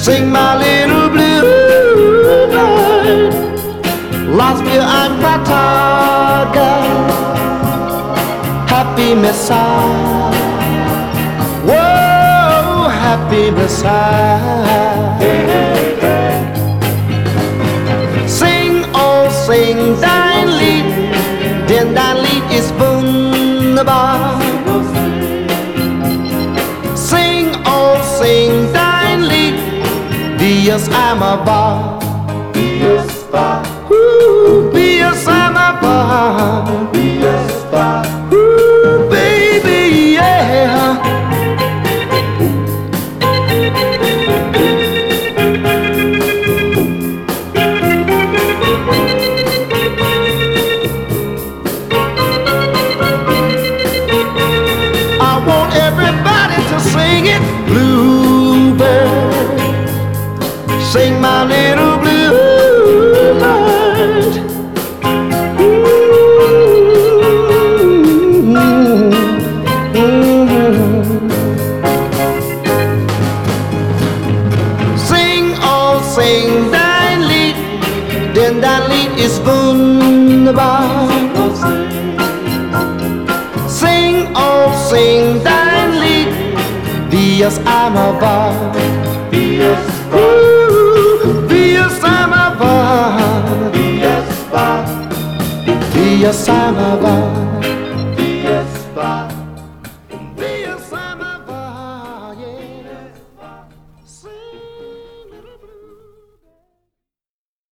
Sing my little bluebird. Last year I'm Pataga, happy Messiah. Whoa, happy Messiah. Sing, oh, sing dein Lied, denn dein Lied ist wunderbar. Sing, oh, sing dein Lied, wie es einmal war. Wie es war. Wie es einmal war. Wie es war. Baby, yeah. I want everybody to sing it. Bluebird, sing my little bluebird. Sing, oh, sing dein Lied, denn dein Lied ist wunderbar. Sing, oh, sing dein Lied, wie es einmal war. Wie es einmal war. Wie es einmal war.